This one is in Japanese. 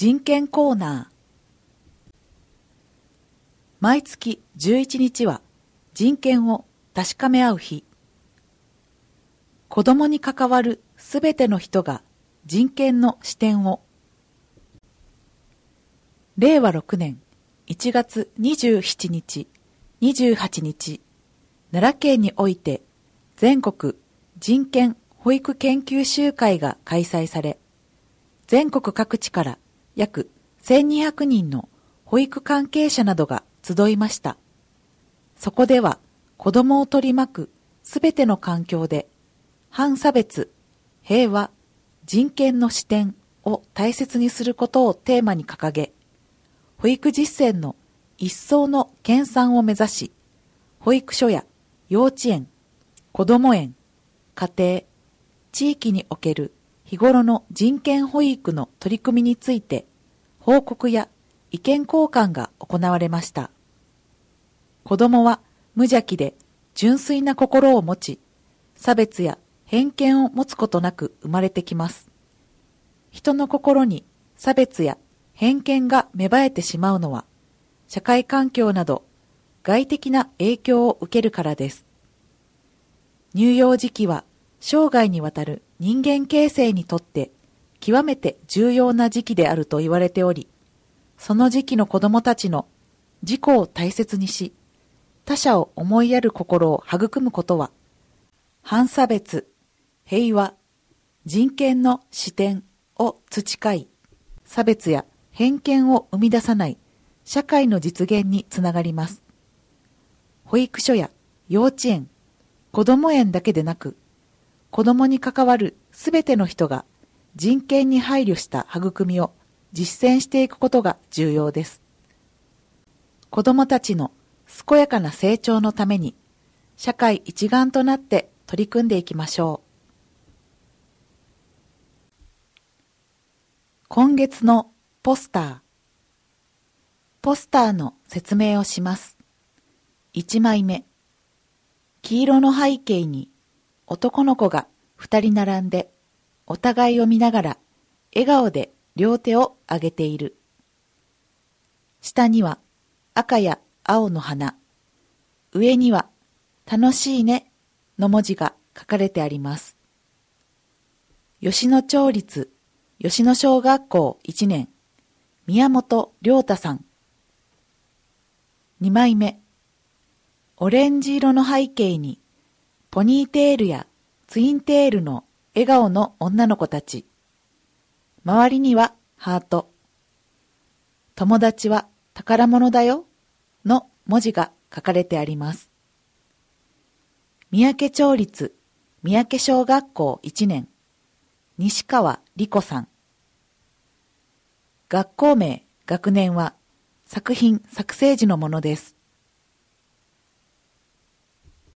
人権コーナー。毎月11日は人権を確かめ合う日。子供に関わるすべての人が人権の視点を。令和6年1月27日、28日、奈良県において全国人権保育研究集会が開催され、全国各地から約1200人の保育関係者などが集いました。そこでは子供を取り巻くすべての環境で反差別、平和、人権の視点を大切にすることをテーマに掲げ、保育実践の一層の研鑽を目指し、保育所や幼稚園、こども園、家庭、地域における日頃の人権保育の取り組みについて報告や意見交換が行われました。子供は無邪気で純粋な心を持ち、差別や偏見を持つことなく生まれてきます。人の心に差別や偏見が芽生えてしまうのは、社会環境など外的な影響を受けるからです。乳幼児期は生涯にわたる人間形成にとって極めて重要な時期であると言われており、その時期の子供たちの自己を大切にし、他者を思いやる心を育むことは、反差別、平和、人権の視点を培い、差別や偏見を生み出さない社会の実現につながります。保育所や幼稚園、こども園だけでなく、子供に関わるすべての人が人権に配慮した育みを実践していくことが重要です。子供たちの健やかな成長のために、社会一丸となって取り組んでいきましょう。今月のポスター。ポスターの説明をします。1枚目。黄色の背景に男の子が2人並んでお互いを見ながら笑顔で両手を上げている。下には赤や青の花、上には楽しいねの文字が書かれてあります。吉野町立吉野小学校1年、宮本亮太さん。2枚目。オレンジ色の背景にポニーテールやツインテールの笑顔の女の子たち。周りにはハート。友達は宝物だよの文字が書かれてあります。三宅町立三宅小学校1年、西川理子さん。学校名、学年は作品作成時のものです。